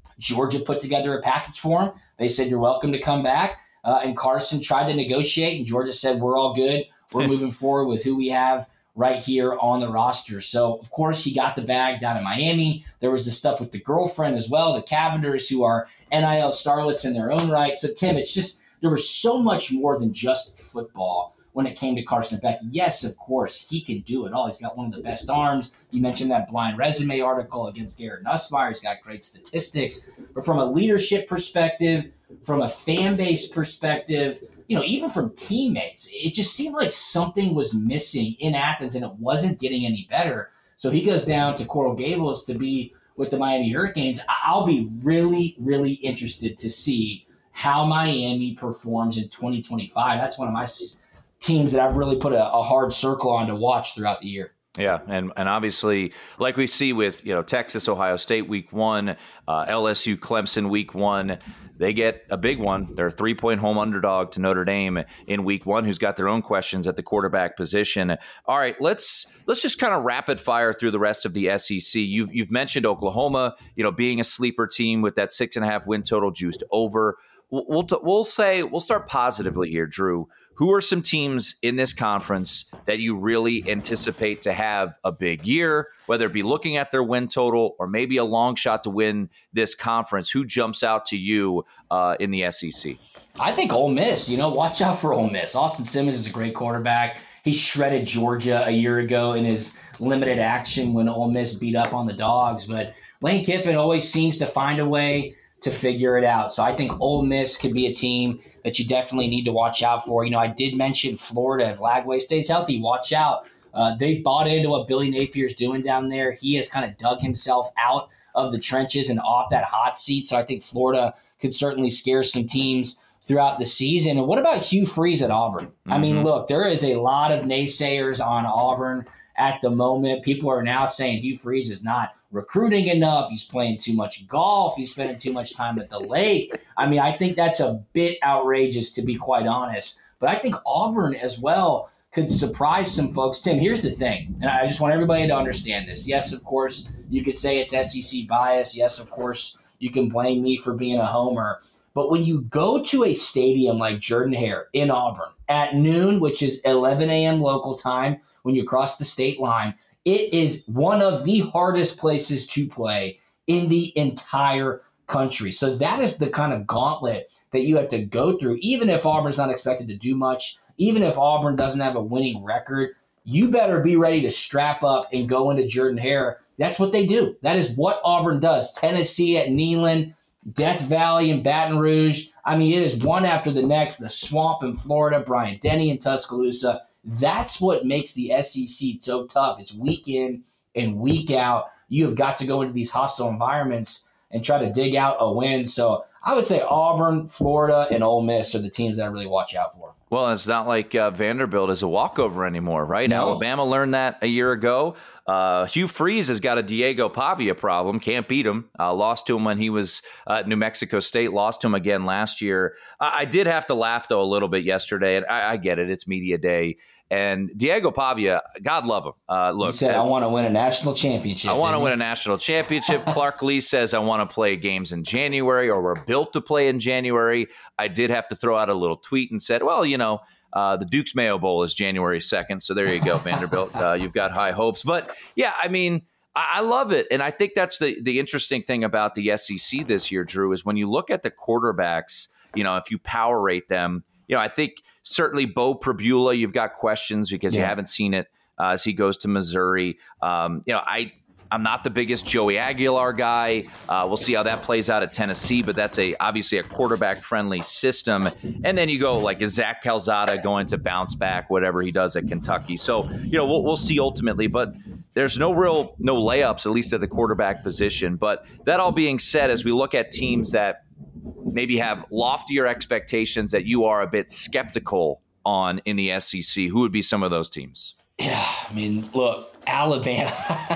Georgia put together a package for him. They said, you're welcome to come back. And Carson tried to negotiate, and Georgia said, we're all good. We're moving forward with who we have right here on the roster. So, of course, he got the bag down in Miami. There was the stuff with the girlfriend as well, the Cavenders, who are NIL starlets in their own right. So, Tim, it's just there was so much more than just football when it came to Carson Beck. Yes, of course, he can do it all. He's got one of the best arms. You mentioned that blind resume article against Garrett Nussmeier. He's got great statistics. But from a leadership perspective, from a fan base perspective, even from teammates, it just seemed like something was missing in Athens, and it wasn't getting any better. So he goes down to Coral Gables to be with the Miami Hurricanes. I'll be really, really interested to see how Miami performs in 2025. That's one of my teams that I've really put a hard circle on to watch throughout the year. Yeah, and obviously, like we see with Texas, Ohio State week 1, LSU, Clemson week 1, they get a big one. They're a 3-point home underdog to Notre Dame in week 1, who's got their own questions at the quarterback position. All right, let's just kind of rapid fire through the rest of the SEC. You've mentioned Oklahoma, being a sleeper team with that 6.5 win total juiced over. We'll start positively here, Drew. Who are some teams in this conference that you really anticipate to have a big year, whether it be looking at their win total or maybe a long shot to win this conference? Who jumps out to you in the SEC? I think Ole Miss. Watch out for Ole Miss. Austin Simmons is a great quarterback. He shredded Georgia a year ago in his limited action when Ole Miss beat up on the Dogs. But Lane Kiffin always seems to find a way to figure it out. So I think Ole Miss could be a team that you definitely need to watch out for. I did mention Florida. If Lagway stays healthy, watch out. They bought into what Billy Napier's doing down there. He has kind of dug himself out of the trenches and off that hot seat. So I think Florida could certainly scare some teams throughout the season. And what about Hugh Freeze at Auburn? Mm-hmm. I mean, look, there is a lot of naysayers on Auburn at the moment. People are now saying Hugh Freeze is not recruiting enough. He's playing too much golf. He's spending too much time at the lake. I mean, I think that's a bit outrageous, to be quite honest. But I think Auburn as well could surprise some folks. Tim, here's the thing, and I just want everybody to understand this. Yes, of course, you could say it's SEC bias. Yes, of course, you can blame me for being a homer. But when you go to a stadium like Jordan-Hare in Auburn at noon, which is 11 a.m. local time, when you cross the state line, it is one of the hardest places to play in the entire country. So that is the kind of gauntlet that you have to go through. Even if Auburn's not expected to do much, even if Auburn doesn't have a winning record, you better be ready to strap up and go into Jordan-Hare. That's what they do. That is what Auburn does. Tennessee at Neyland, Death Valley in Baton Rouge. I mean, it is one after the next. The Swamp in Florida, Bryant-Denny in Tuscaloosa. That's what makes the SEC so tough. It's week in and week out. You have got to go into these hostile environments and try to dig out a win. So I would say Auburn, Florida, and Ole Miss are the teams that I really watch out for. Well, it's not like Vanderbilt is a walkover anymore, right? No. Alabama learned that a year ago. Hugh Freeze has got a Diego Pavia problem. Can't beat him. Lost to him when he was at New Mexico State. Lost to him again last year. I did have to laugh, though, a little bit yesterday. And I get it. It's media day. And Diego Pavia, God love him. Look, he said, I want to win a national championship. I want to win a national championship. Clark Lee says, I want to play games in January, or we're built to play in January. I did have to throw out a little tweet and said, well, the Duke's Mayo Bowl is January 2nd. So there you go, Vanderbilt. You've got high hopes. But, yeah, I mean, I love it. And I think that's the interesting thing about the SEC this year, Drew, is when you look at the quarterbacks, if you power rate them, I think certainly Bo Prabula, you've got questions because you haven't seen it as he goes to Missouri. I'm not the biggest Joey Aguilar guy. We'll see how that plays out at Tennessee, but that's obviously a quarterback-friendly system. And then you go like, is Zach Calzada going to bounce back, whatever he does at Kentucky? So, we'll see ultimately, but there's no layups, at least at the quarterback position. But that all being said, as we look at teams that maybe have loftier expectations that you are a bit skeptical on in the SEC, who would be some of those teams? Yeah, I mean, look, Alabama.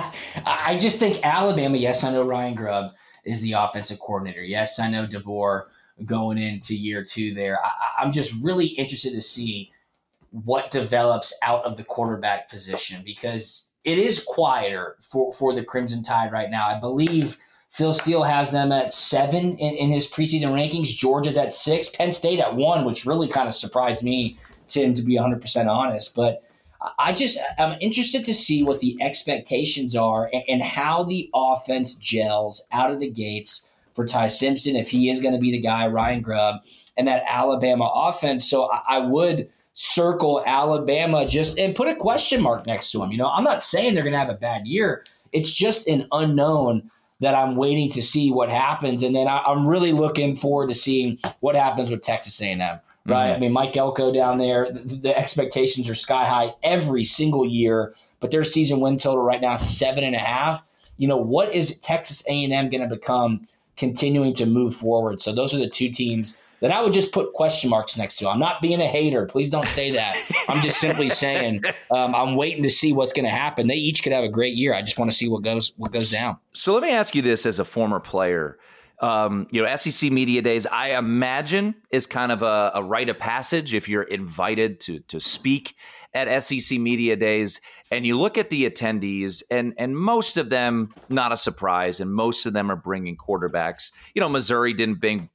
I just think Alabama, yes, I know Ryan Grubb is the offensive coordinator. Yes, I know DeBoer going into year 2 there. I'm just really interested to see what develops out of the quarterback position, because it is quieter for the Crimson Tide right now. I believe Phil Steele has them at 7 in his preseason rankings. Georgia's at 6. Penn State at 1, which really kind of surprised me, Tim, to be 100% honest. But I'm interested to see what the expectations are and how the offense gels out of the gates for Ty Simpson, if he is going to be the guy, Ryan Grubb, and that Alabama offense. So I would circle Alabama and put a question mark next to him. I'm not saying they're going to have a bad year. It's just an unknown that I'm waiting to see what happens. And then I'm really looking forward to seeing what happens with Texas A&M, right? Mm-hmm. I mean, Mike Elko down there, the expectations are sky high every single year, but their season win total right now is 7.5. What is Texas A&M going to become continuing to move forward? So those are the two teams that I would just put question marks next to. I'm not being a hater. Please don't say that. I'm just simply saying I'm waiting to see what's going to happen. They each could have a great year. I just want to see what goes down. So let me ask you this as a former player. SEC Media Days, I imagine, is kind of a rite of passage if you're invited to speak at SEC Media Days. And you look at the attendees, and most of them, not a surprise, and most of them are bringing quarterbacks. Missouri didn't bring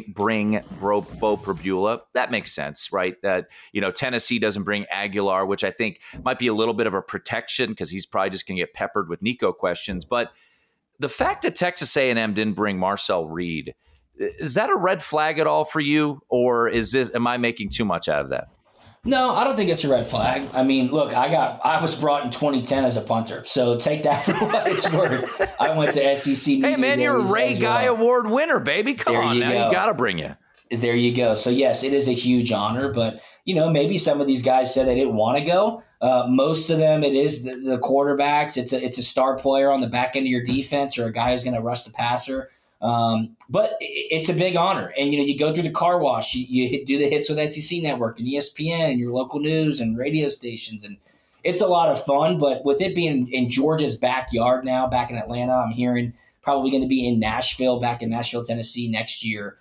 Bo Prabula. That makes sense, right? Tennessee doesn't bring Aguilar, which I think might be a little bit of a protection because he's probably just going to get peppered with Nico questions. But the fact that Texas A&M didn't bring Marcel Reed, is that a red flag at all for you? Or am I making too much out of that? No, I don't think it's a red flag. I mean, look, I was brought in 2010 as a punter, so take that for what it's worth. I went to SEC Media Hey, man, you're a Ray Guy Award winner, baby. Come on, now you got to bring you. There you go. So, yes, it is a huge honor, but, maybe some of these guys said they didn't want to go. Most of them, it is the quarterbacks. It's a star player on the back end of your defense or a guy who's going to rush the passer. But it's a big honor. And, you go through the car wash, you do the hits with SEC Network and ESPN and your local news and radio stations. And it's a lot of fun. But with it being in Georgia's backyard now, back in Atlanta, I'm hearing probably going to be in Nashville, back in Nashville, Tennessee next year.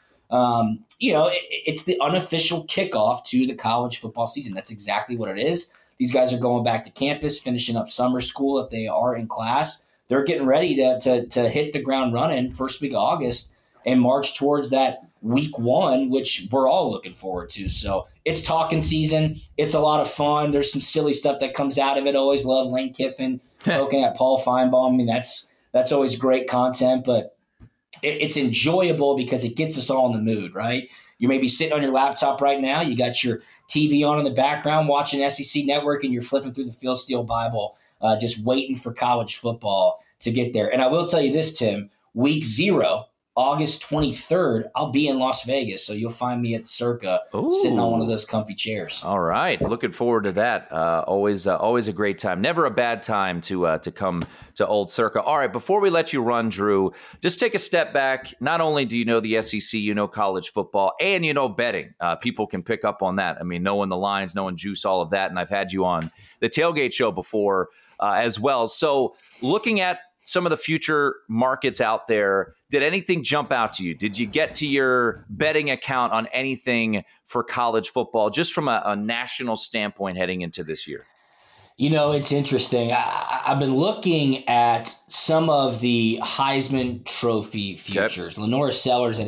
It's the unofficial kickoff to the college football season. That's exactly what it is. These guys are going back to campus, finishing up summer school if they are in class. They're getting ready to hit the ground running first week of August and march towards that week 1, which we're all looking forward to. So it's talking season. It's a lot of fun. There's some silly stuff that comes out of it. Always love Lane Kiffin poking at Paul Feinbaum. I mean, that's always great content, but it's enjoyable because it gets us all in the mood, right? You may be sitting on your laptop right now. You got your TV on in the background watching SEC Network, and you're flipping through the Phil Steele Bible, just waiting for college football to get there. And I will tell you this, Tim, week 0, August 23rd, I'll be in Las Vegas. So you'll find me at Circa sitting on one of those comfy chairs. All right. Looking forward to that. Always a great time. Never a bad time to come to Old Circa. All right. Before we let you run, Drew, just take a step back. Not only do you know the SEC, you know college football, and you know betting. People can pick up on that. I mean, knowing the lines, knowing juice, all of that. And I've had you on the Tailgate Show before as well. So looking at some of the future markets out there, did anything jump out to you? Did you get to your betting account on anything for college football, just from a national standpoint heading into this year? It's interesting. I've been looking at some of the Heisman Trophy futures. Okay. Lenora Sellers at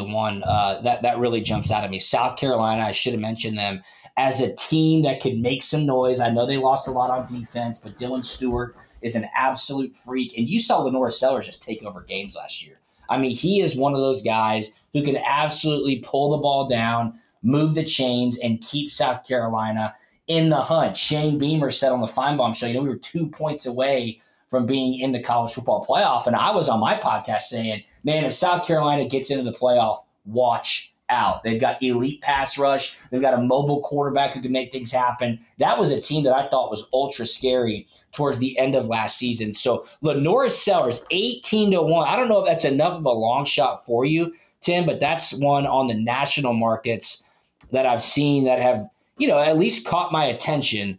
18-1. That really jumps out at me. South Carolina, I should have mentioned them as a team that could make some noise. I know they lost a lot on defense, but Dylan Stewart is an absolute freak. And you saw Lenora Sellers just take over games last year. I mean, he is one of those guys who can absolutely pull the ball down, move the chains, and keep South Carolina in the hunt. Shane Beamer said on the Feinbaum Show, we were 2 points away from being in the college football playoff. And I was on my podcast saying, man, if South Carolina gets into the playoff, watch out. They've got elite pass rush. They've got a mobile quarterback who can make things happen. That was a team that I thought was ultra scary towards the end of last season. So Lenora Sellers, 18-1. I don't know if that's enough of a long shot for you, Tim, but that's one on the national markets that I've seen that have, at least caught my attention.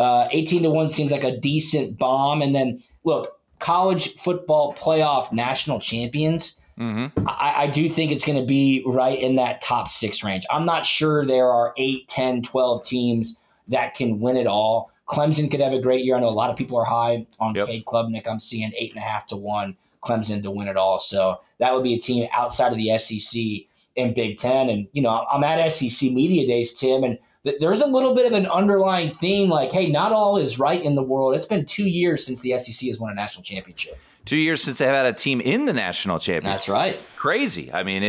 18-1 seems like a decent bomb. And then look, college football playoff national champions, I do think it's going to be right in that top 6 range. I'm not sure there are 8, 10, 12 teams that can win it all. Clemson could have a great year. I know a lot of people are high on Cade Klubnik. I'm seeing 8.5-1 Clemson to win it all. So that would be a team outside of the SEC and Big Ten. And, I'm at SEC Media Days, Tim, and there's a little bit of an underlying theme like, hey, not all is right in the world. It's been 2 years since the SEC has won a national championship. 2 years since they've had a team in the national championship. That's right. Crazy. I mean,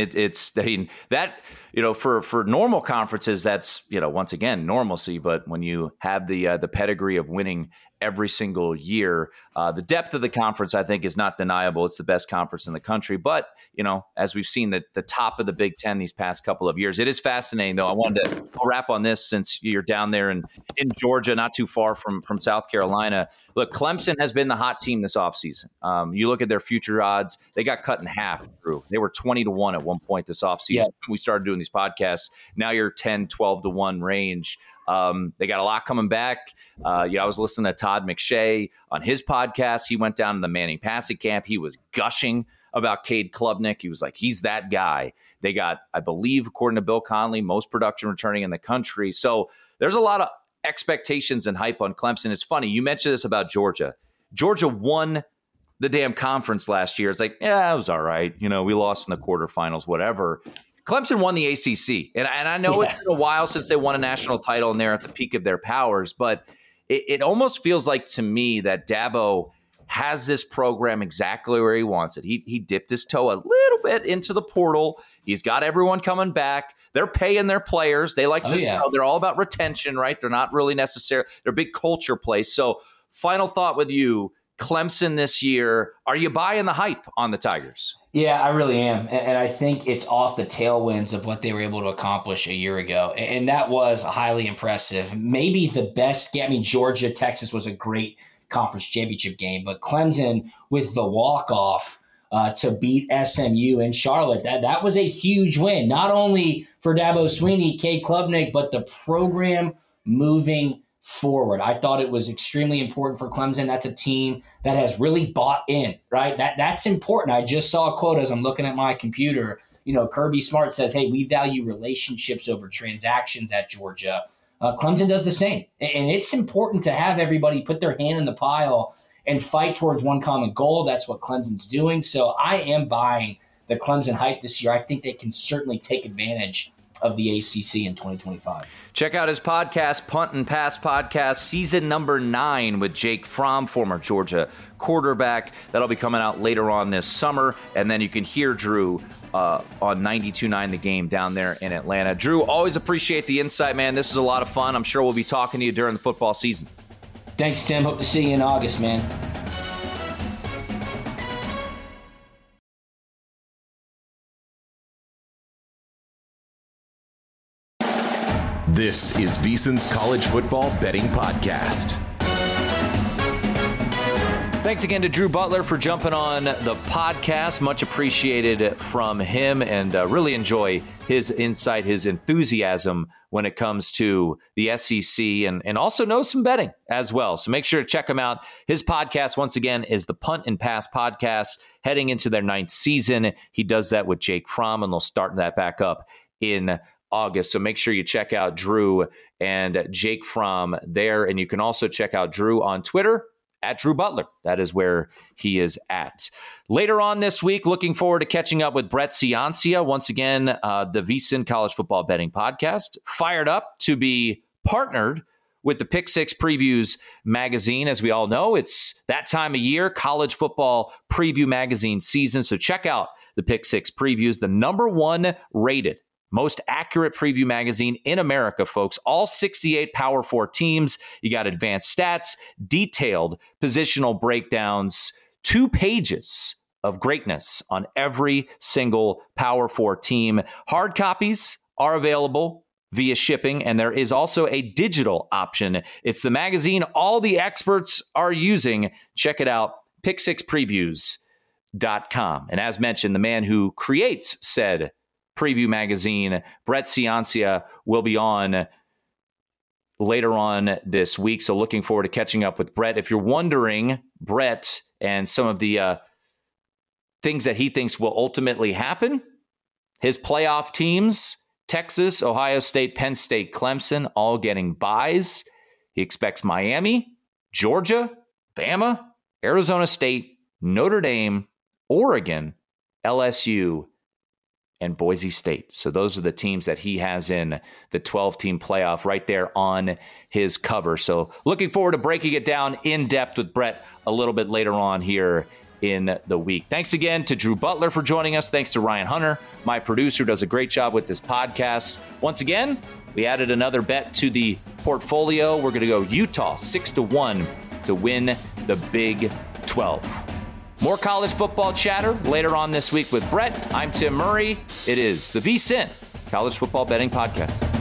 for normal conferences, that's, once again, normalcy. But when you have the pedigree of winning every single year, the depth of the conference, I think, is not deniable. It's the best conference in the country. But, as we've seen the top of the Big Ten these past couple of years, it is fascinating, though. I wanted to wrap on this since you're down there in Georgia, not too far from South Carolina. Look, Clemson has been the hot team this offseason. You look at their future odds, they got cut in half, Drew. They were 20-1 at one point this offseason. Yeah. We started doing these podcasts. Now you're 10, 12-1 range. They got a lot coming back. I was listening to Todd McShay on his podcast. He went down to the Manning passing camp. He was gushing about Cade Klubnik. He was like, he's that guy. They got, I believe, according to Bill Connelly, most production returning in the country. So there's a lot of expectations and hype on Clemson. It's funny. You mentioned this about Georgia. Georgia won the damn conference last year. It's like, yeah, it was all right. We lost in the quarterfinals, whatever. Clemson won the ACC. And I know It's been a while since they won a national title and they're at the peak of their powers, but it almost feels like to me that Dabo has this program exactly where he wants it. He dipped his toe a little bit into the portal. He's got everyone coming back. They're paying their players. They like they're all about retention, right? They're not really necessary. They're a big culture place. So final thought with you, Clemson this year, are you buying the hype on the Tigers? Yeah, I really am. And I think it's off the tailwinds of what they were able to accomplish a year ago. And that was highly impressive. Maybe the best game. I mean, Georgia, Texas was a great conference championship game, but Clemson with the walk-off to beat SMU in Charlotte, that was a huge win, not only for Dabo Swinney, Cade Klubnik, but the program moving forward. I thought it was extremely important for Clemson. That's a team that has really bought in, right? That's important. I just saw a quote as I'm looking at my computer. Kirby Smart says, hey, we value relationships over transactions at Georgia. Clemson does the same. And it's important to have everybody put their hand in the pile and fight towards one common goal. That's what Clemson's doing. So I am buying the Clemson hype this year. I think they can certainly take advantage of the ACC in 2025. Check out his podcast, Punt and Pass Podcast, season number 9 with Jake Fromm, former Georgia quarterback. That'll be coming out later on this summer. And then you can hear Drew on 92.9 The Game down there in Atlanta. Drew, always appreciate the insight, man. This is a lot of fun. I'm sure we'll be talking to you during the football season. Thanks, Tim. Hope to see you in August, man. This is VSiN's College Football Betting Podcast. Thanks again to Drew Butler for jumping on the podcast. Much appreciated from him, and really enjoy his insight, his enthusiasm when it comes to the SEC, and also knows some betting as well. So make sure to check him out. His podcast, once again, is the Punt and Pass Podcast, heading into their 9th season. He does that with Jake Fromm, and they'll start that back up in August. So make sure you check out Drew and Jake Fromm there. And you can also check out Drew on Twitter at Drew Butler. That is where he is at. Later on this week, looking forward to catching up with Brett Ciancia. Once again, the VSiN College Football Betting Podcast, fired up to be partnered with the Pick Six Previews magazine. As we all know, it's that time of year, college football preview magazine season. So check out the Pick Six Previews, the #1 rated most accurate preview magazine in America, folks. All 68 Power 4 teams. You got advanced stats, detailed positional breakdowns, 2 pages of greatness on every single Power 4 team. Hard copies are available via shipping, and there is also a digital option. It's the magazine all the experts are using. Check it out, pick6previews.com. And as mentioned, the man who creates said preview magazine, Brett Ciancia, will be on later on this week. So looking forward to catching up with Brett. If you're wondering, Brett and some of the things that he thinks will ultimately happen, his playoff teams, Texas, Ohio State, Penn State, Clemson, all getting byes. He expects Miami, Georgia, Bama, Arizona State, Notre Dame, Oregon, LSU, and Boise State. So those are the teams that he has in the 12-team playoff right there on his cover. So looking forward to breaking it down in depth with Brett a little bit later on here in the week. Thanks again to Drew Butler for joining us. Thanks to Ryan Hunter, my producer, does a great job with this podcast. Once again, we added another bet to the portfolio. We're going to go Utah 6-1 to win the Big 12. More college football chatter later on this week with Brett. I'm Tim Murray. It is the VSiN College Football Betting Podcast.